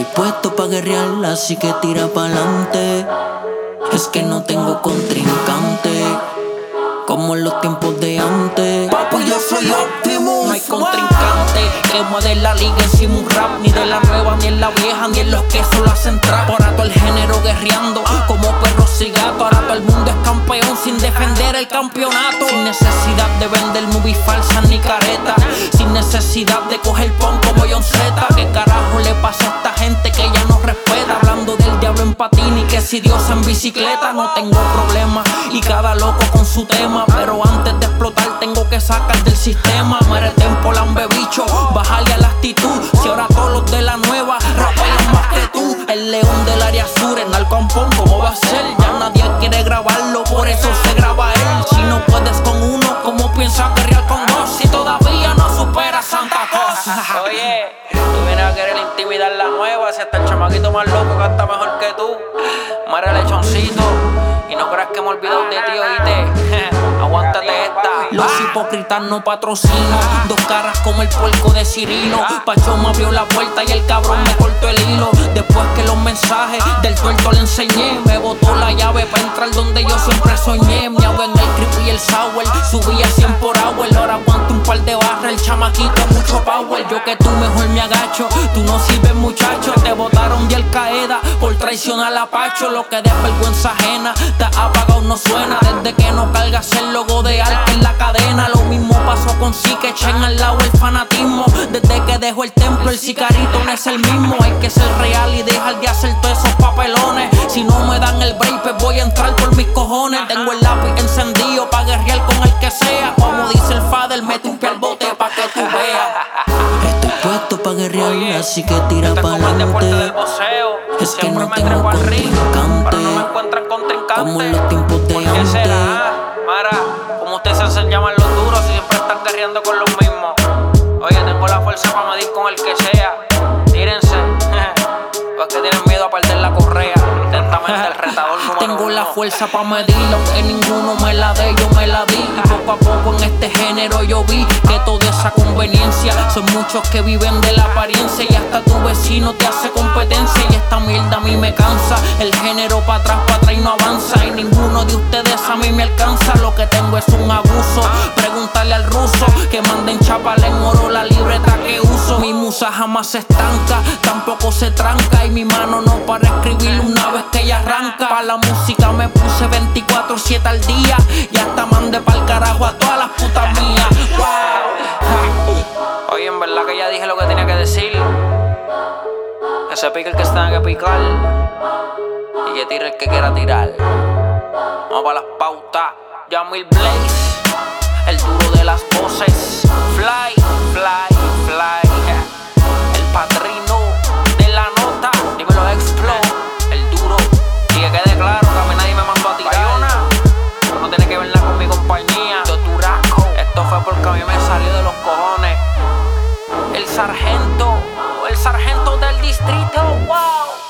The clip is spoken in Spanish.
Estoy puesto pa' guerrear, así que tira pa'lante. Es que no tengo contrincante, como en los tiempos de antes. Papi, yo soy Optimus. No hay contrincante que mueve la liga encima un rap. Ni de la nueva, ni en la vieja, ni en los que solo hacen trap. Ahora todo el género guerreando como perros y gatos. Ahora todo el mundo es campeón sin defender el campeonato. Sin necesidad de vender movies falsas ni caretas. Sin necesidad de coger pon como John Z. ¿Qué carajo le pasa a esta gente que ya no respeta? Hablando del diablo en patín y que si Dios en bicicleta. No tengo problema y cada loco con su tema. Pero antes de explotar tengo que sacar del sistema. Muere tempo, lambe bicho, bájale a la actitud. Si ahora todos los de la nueva rapean más que tú. El león del área sur, el narcoampón, ¿cómo va a ser? Ya nadie quiere grabarlo, por eso se graba él. Si no puedes con uno, ¿cómo piensas guerrear con dos? Si todavía no superas Santa Cosa. Oye, tú vienes a querer intimidar la nueva. Si hasta el chamaquito más loco canta mejor que tú. Muere lechoncito y no creas que me he olvidado de ti, oíste. Aguántate esta. Los hipócritas no patrocino. Dos caras como el puerco de Cirilo. Pacho me abrió la puerta y el cabrón me cortó el hilo. Después que los mensajes del tuerto le enseñé, me botó la llave para entrar donde yo siempre soñé. Me hago en el creep y el sour, subí a 100 por hour. Ahora aguanto un par de barras, el chamaquito mucho power. Yo que tú mejor me agacho, tú no sirves muchacho. Te botaron de Al Qaeda por traicionar a Pacho. Lo que de vergüenza ajena, te apagado no suena. Desde que no cargas el logo de arte en la cadena. Lo mismo pasó con sí que echen al lado el fanatismo. Desde que dejó el templo el sicarito no es el mismo. Hay que ser real y dejar de hacer todos esos papelones. Si no me dan el break pues voy a entrar por mis cojones. Tengo el lápiz encendido pa' guerrear con el que sea. Como dice el fader, mete un pie al bote pa' que tú veas. Estoy puesto pa' guerrear, así que tira Este es como el deporte del pa'lante. boxeo. Es que Siempre no me tengo trepo al ring, contrincante, pero no me encuentran contrincante. como en los tiempos de ¿Por qué antes. será? Mara, como ustedes se hacen llamar los duros y siempre están guerreando con los mismos. Oye, tengo la fuerza para medir con el que sea. Tírense, pues que tienen miedo a perder la correa. Atentamente el retador número Tengo la 1. fuerza pa' medirlo, que ninguno me la dé, yo me la di. Poco a poco en este género yo vi que toda esa conveniencia son muchos que viven de la apariencia. Y hasta tu vecino te hace competencia. Y esta mierda a mí me cansa. El género pa' atrás y no avanza. Y ninguno de ustedes a mí me alcanza. Lo que tengo es un abuso. Pregúntale al ruso que manden chapala en oro la libreta que uso. Mi musa jamás se estanca, tampoco se tranca. Y mi mano no para escribir una vez que ella arranca. Pa' la música me puse 24/7 al día. Y hasta mandé pa'l carajo a todas las putas mías. Wow. Oye, en verdad que ya dije lo que tenía que decir. Que se pique el que se tenga que picar. Y que tire el que quiera tirar. Vamos para las pautas. Yamil Blaze, el duro de las voces. Fly, fly, fly. El padrino de la nota. Dímelo, Explo, el duro. Y que quede claro que a mí nadie me mandó a tirar. Tú no tienes que verla con mi compañía. Yo Duraco. Esto fue porque a mí me salió de los cojones. El sargento del distrito. Wow.